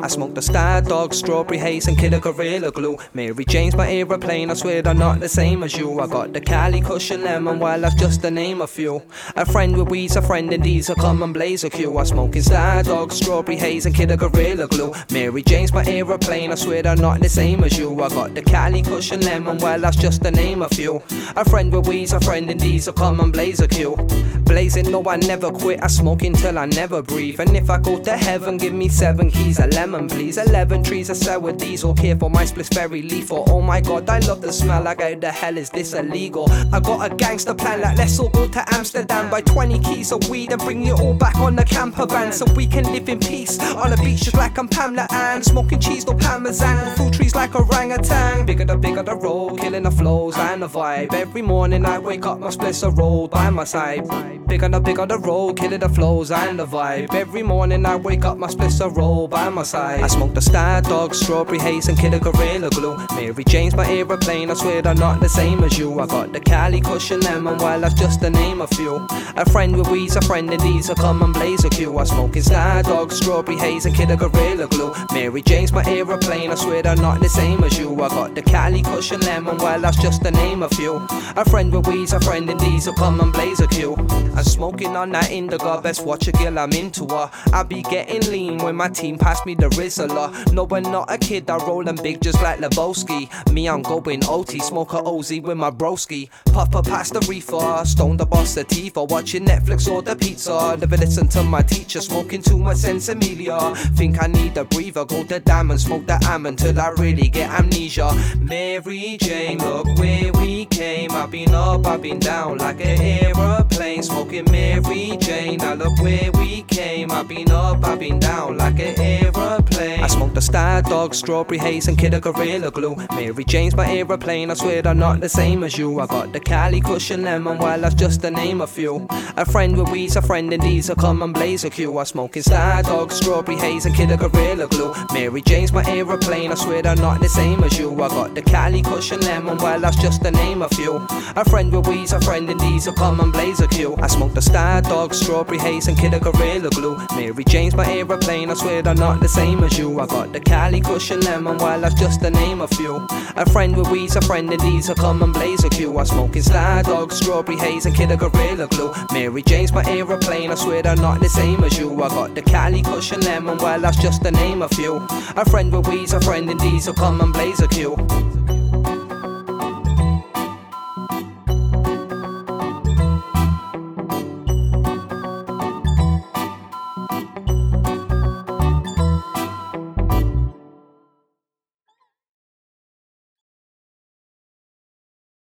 I smoke the Star Dog, Strawberry Haze and Killer Gorilla Glue. Mary Jane's my aeroplane, I swear they're not the same as you. I got the Cali Cushion Lemon, well that's just to name a few. A friend with weeds, a friend in these, a common blazer Q. I smoking Star Dog, Strawberry Haze and Killer Gorilla Glue. Mary Jane's my aeroplane, I swear they're not the same as you. I got the Cali Cushion Lemon, well that's just to name a few. A friend with weeds, a friend in these, a common blazer Q. Blazing, no I never quit, I smoke until I never breathe. And if I go to heaven, give me 7 keys, a lemon please. 11 trees, a sour diesel, care for my spliffs very lethal. Oh my god, I love the smell, like how the hell is this illegal? I got a gangster plan, like let's all go to Amsterdam. Buy 20 keys of weed and bring it all back on the camper van, so we can live in peace on the beach just like I'm Pamela Ann. Smoking cheese, no parmesan, fruit trees like orangutan. Bigger the road, killing the flows and the vibe. Every morning I wake up, my splits are rolled by my side. Bigger the road, killing the flows and the vibe. Every morning I wake up, my splits are rolled by my side. I smoke the Star Dog, Strawberry Haze and Killer Gorilla Glue. Mary Jane's my aeroplane, I swear they're not the same as you. I got the Cali Cushion Lemon, well that's just to name a few. A friend with weeds, a friend in these, a common blazer Q. I smoking Star Dog, Strawberry Haze and Killer Gorilla Glue. Mary Jane's my aeroplane, I swear they're not the same as you. I got the Cali Cushion Lemon, well that's just to name a few. A friend with weeds, a friend in these, a common blazer Q. I'm smoking on that indica, best watch a girl, I'm into her. I be getting lean when my team pass me the Rizzler. No, I'm not a kid, I rollin' big just like Lebowski. Me, I'm going OT, smoke a OZ with my broski. Puff past the reefer, stone the boss sativa. Watching Netflix or the pizza, never listen to my teacher. Smoking too much Sensimilia, think I need a breather. Go to Diamond, smoke the almond till I really get amnesia. Mary Jane, look where we came. I've been up, I've been down like an aeroplane. Smoking Mary Jane, now look where we came. I've been up, I've been down like an aeroplane. I smoke the Star Dog, Strawberry Haze and Killer Gorilla Glue. Mary Jane's my aeroplane, I swear they're not the same as you. I got the Cali Cushion Lemon, well that's just to name a few. A friend with weeds, a friend in these, a common blazer Q. I smoking Star Dog, Strawberry Haze and Killer Gorilla Glue. Mary Jane's my aeroplane, I swear they're not the same as you. I got the Cali Cushion Lemon, well that's just to name a few. A friend with weeds, a friend in these, a common blazer Q. I smoke the Star Dog, Strawberry Haze and Killer Gorilla Glue. Mary Jane's my aeroplane, I swear they're not the same as you. I got the Cali Cushion Lemon, well that's just to name a few. A friend with weeds, a friend in these, a common blazer Q. I smoking Star Dog, Strawberry Haze and Killer Gorilla Glue. Mary Jane's my aeroplane, I swear they're not the same as you. I got the Cali Cushion Lemon, well that's just to name a few. A friend with weeds, a friend in these, a common blazer Q.